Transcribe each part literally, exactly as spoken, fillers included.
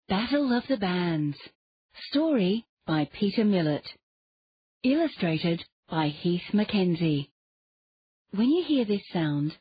Battle of the Bands. Story by Peter Millett. Illustrated by Heath Mackenzie. When you hear this sound,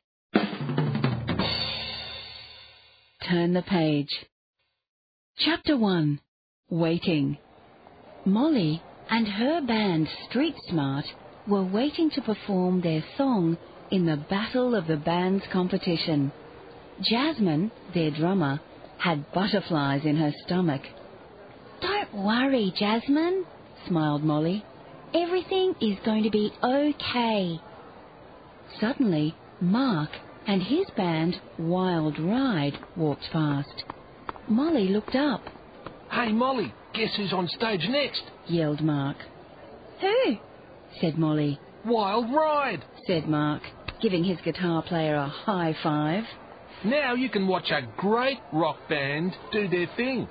turn the page. Chapter one. Waiting. Molly and her band Street Smart were waiting to perform their song in the Battle of the Bands competition. Jasmine, their drummer, had butterflies in her stomach. "Don't worry, Jasmine," smiled Molly. "Everything is going to be okay." Suddenly, Mark and his band, Wild Ride, walked past. Molly looked up. "Hey, Molly, guess who's on stage next?" yelled Mark. "Who?" said Molly. "Wild Ride," said Mark, giving his guitar player a high five. "Now you can watch a great rock band do their thing."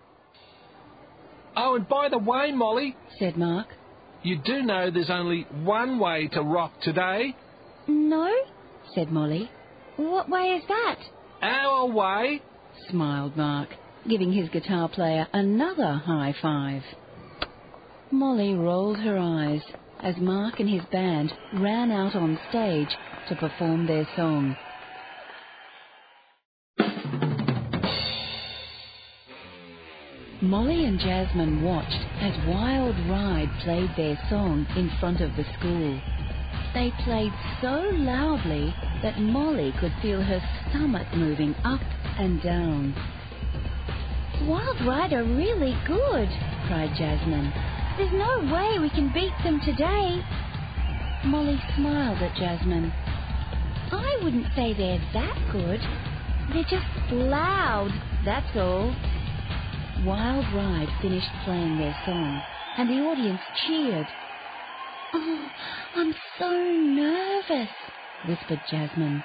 "Oh, and by the way, Molly," said Mark. "you do know there's only one way to rock today?" "No," said Molly. "What way is that?" "Our way," smiled Mark, giving his guitar player another high five. Molly rolled her eyes as Mark and his band ran out on stage to perform their song. Molly and Jasmine watched as Wild Ride played their song in front of the school. They played so loudly that Molly could feel her stomach moving up and down. "Wild Ride are really good," cried Jasmine. "There's no way we can beat them today." Molly smiled at Jasmine. "I wouldn't say they're that good. They're just loud, that's all." Wild Ride finished playing their song, and the audience cheered. "Oh, I'm so nervous," whispered Jasmine.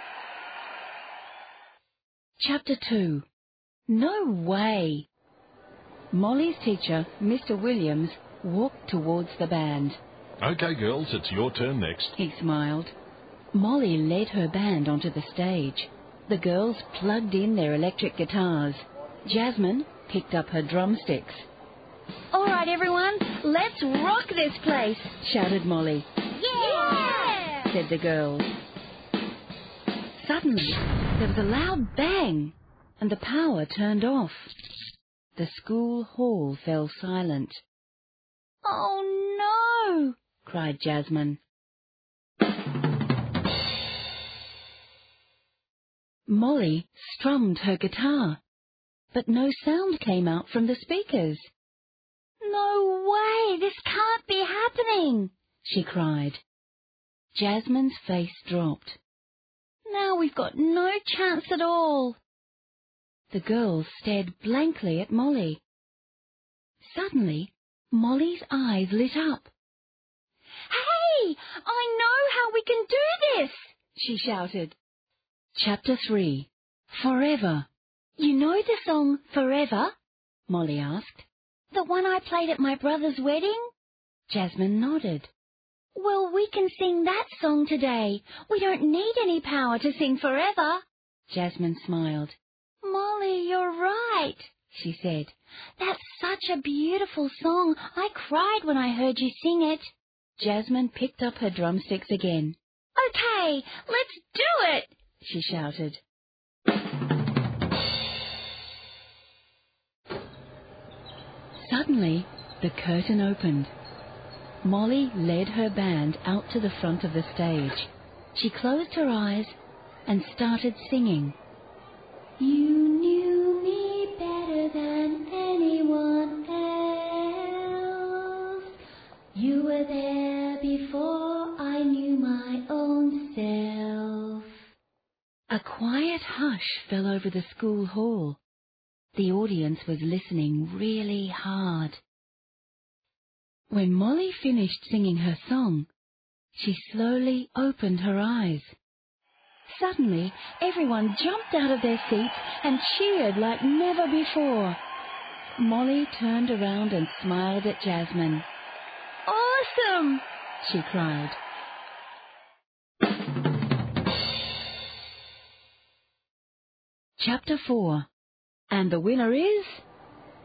Chapter two. No way. Molly's teacher, Mister Williams, walked towards the band. "Okay, girls, it's your turn next," he smiled. Molly led her band onto the stage. The girls plugged in their electric guitars. Jasmine picked up her drumsticks. "All right, everyone, let's rock this place," shouted Molly. "Yeah!" said the girls. Suddenly, there was a loud bang, and the power turned off. The school hall fell silent. "Oh, no!" cried Jasmine. Molly strummed her guitar, but no sound came out from the speakers. "No way! This can't be happening!" she cried. Jasmine's face dropped. "Now we've got no chance at all." The girls stared blankly at Molly. Suddenly, Molly's eyes lit up. "Hey! I know how we can do this!" she shouted. Chapter three. Forever. "You know the song Forever?" Molly asked. "The one I played at my brother's wedding?" Jasmine nodded. "Well, we can sing that song today. We don't need any power to sing forever." Jasmine smiled. "Molly, you're right," she said. "That's such a beautiful song. I cried when I heard you sing it." Jasmine picked up her drumsticks again. "Okay, let's do it," she shouted. Suddenly, the curtain opened. Molly led her band out to the front of the stage. She closed her eyes and started singing. "You knew me better than anyone else. You were there before I knew my own self." A quiet hush fell over the school hall. The audience was listening really hard. When Molly finished singing her song, she slowly opened her eyes. Suddenly, everyone jumped out of their seats and cheered like never before. Molly turned around and smiled at Jasmine. "Awesome!" she cried. Chapter four. And the winner is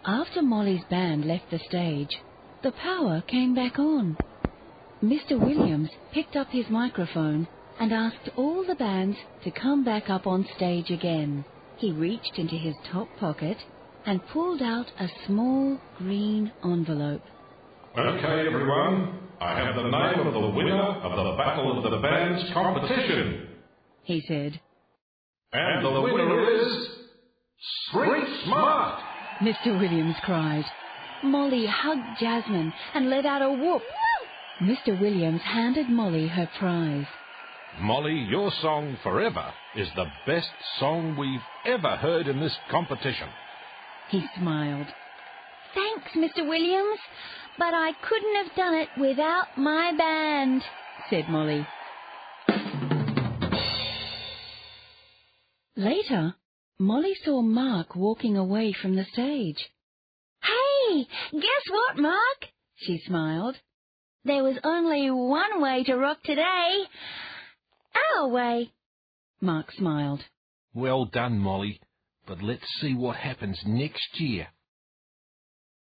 After Molly's band left the stage, the power came back on. Mister Williams picked up his microphone and asked all the bands to come back up on stage again. He reached into his top pocket and pulled out a small green envelope. Okay, everyone. I have the name of the winner of the Battle of the Bands competition, he said. And the winner is Street Smart! Mister Williams cried. Molly hugged Jasmine and let out a whoop. Mister Williams handed Molly her prize. Molly, your song Forever is the best song we've ever heard in this competition. He smiled. Thanks, Mister Williams, but I couldn't have done it without my band, said Molly. Later, Molly saw Mark walking away from the stage. Hey, guess what, Mark? She smiled. There was only one way to rock today. Our way. Mark smiled. Well done, Molly. But let's see what happens next year.